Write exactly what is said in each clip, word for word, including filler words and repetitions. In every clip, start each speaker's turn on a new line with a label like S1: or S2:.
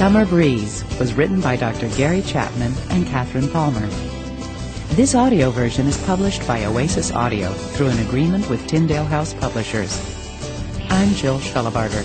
S1: Summer Breeze was written by Doctor Gary Chapman and Catherine Palmer. This audio version is published by Oasis Audio through an agreement with Tyndale House Publishers. I'm Jill Schullebarger.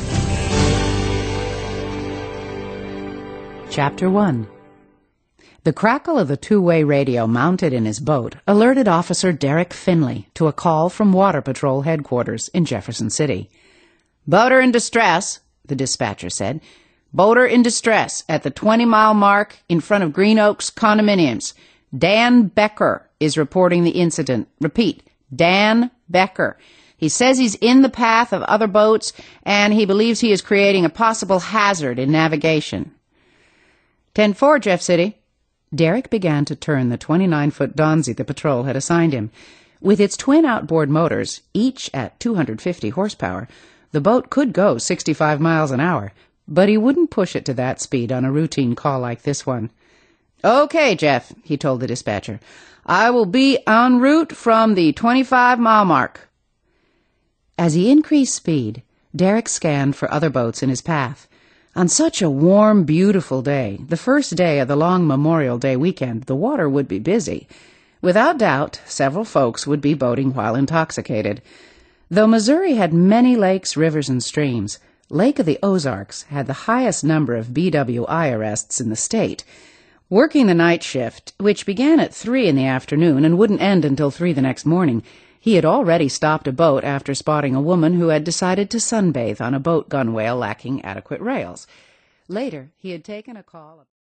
S1: Chapter one. The crackle of the two-way radio mounted in his boat alerted Officer Derek Finley to a call from Water Patrol headquarters in Jefferson City. "Boater in distress," the dispatcher said. "Boater in distress at the twenty-mile mark in front of Green Oaks condominiums. Dan Becker is reporting the incident. Repeat, Dan Becker. He says he's in the path of other boats, and he believes he is creating a possible hazard in navigation." ten four, Jeff City. Derek began to turn the twenty-nine-foot Donzi the patrol had assigned him. With its twin outboard motors, each at two hundred fifty horsepower, the boat could go sixty-five miles an hour, but he wouldn't push it to that speed on a routine call like this one. "Okay, Jeff," he told the dispatcher. "I will be en route from the twenty-five mile mark." As he increased speed, Derek scanned for other boats in his path. On such a warm, beautiful day, the first day of the long Memorial Day weekend, the water would be busy. Without doubt, several folks would be boating while intoxicated. Though Missouri had many lakes, rivers, and streams, Lake of the Ozarks had the highest number of B W I arrests in the state. Working the night shift, which began at three in the afternoon and wouldn't end until three the next morning, he had already stopped a boat after spotting a woman who had decided to sunbathe on a boat gunwale lacking adequate rails. Later, he had taken a call...